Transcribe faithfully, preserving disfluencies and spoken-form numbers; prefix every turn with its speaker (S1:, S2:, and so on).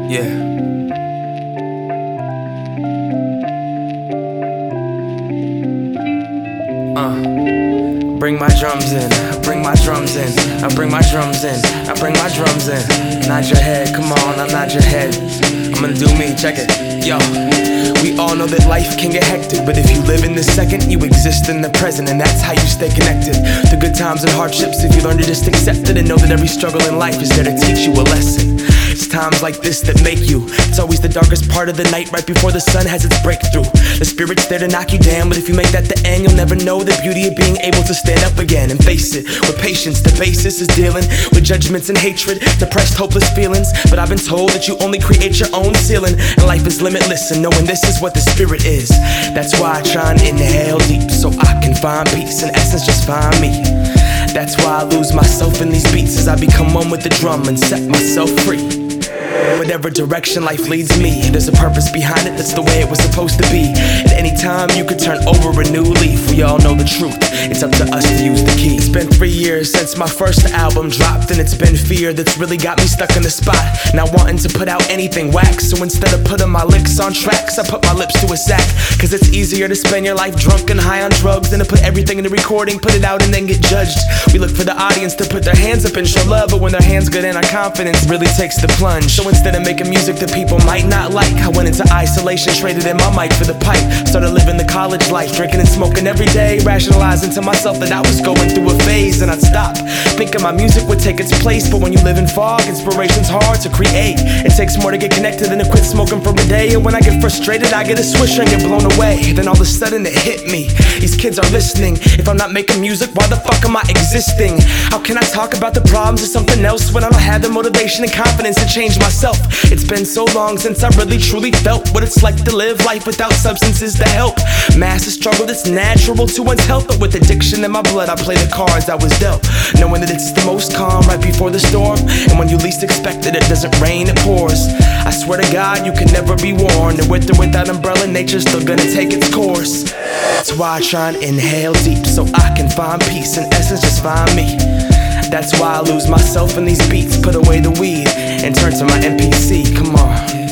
S1: Yeah. Uh, bring my drums in, bring my drums in, I bring my drums in, I bring my drums in. Nod your head, come on, I'll nod your head. I'm gonna do me, check it, yo. We all know that life can get hectic, but if you live in the second, you exist in the present, and that's how you stay connected to good times and hardships. If you learn to just accept it and know that every struggle in life is there to teach you a lesson. It's times like this that make you. It's always the darkest part of the night, right before the sun has its breakthrough. The spirit's there to knock you down, but if you make that the end, you'll never know the beauty of being able to stand up again and face it with patience. The basis is dealing with judgments and hatred, depressed, hopeless feelings. But I've been told that you only create your own ceiling, and life is limitless, and knowing this is what the spirit is. That's why I try and inhale deep, so I can find peace. In essence, just find me. That's why I lose myself in these beats, as I become one with the drum and set myself free. Whatever direction life leads me, there's a purpose behind it, that's the way it was supposed to be. At any time you could turn over a new leaf. We all know the truth, it's up to us to use the key. It's been three years since my first album dropped, and it's been fear that's really got me stuck in the spot, not wanting to put out anything whack. So instead of putting my licks on tracks, I put my lips to a sack. Cause it's easier to spend your life drunk and high on drugs than to put everything in the recording, put it out and then get judged. We look for the audience to put their hands up and show love, but when their hands good and our confidence really takes the plunge. So instead of making music that people might not like, I went into isolation, traded in my mic for the pipe. Started living the college life, drinking and smoking every day, rationalizing to myself that I was going through a phase. And I'd stop thinking my music would take its place, but when you live in fog, inspiration's hard to create. It takes more to get connected than to quit smoking for a day. And when I get frustrated, I get a swisher and get blown away. Then all of a sudden it hit me, these kids are listening. If I'm not making music, why the fuck am I existing? How can I talk about the problems of something else when I don't have the motivation and confidence to change myself? It's been so long since I really truly felt what it's like to live life without substances to help. Massive struggle that's natural to one's health, but with addiction in my blood, I play the cards I was dealt, knowing that it's the most calm right before the storm, and when you least expect it, it doesn't rain, it pours. I swear to God, you can never be warned, and with or without umbrella, nature's still gonna take its course. That's why I try and inhale deep, so I can find peace. In essence, just find me. That's why I lose myself in these beats, put away the weed and turn to my M P C. Come on.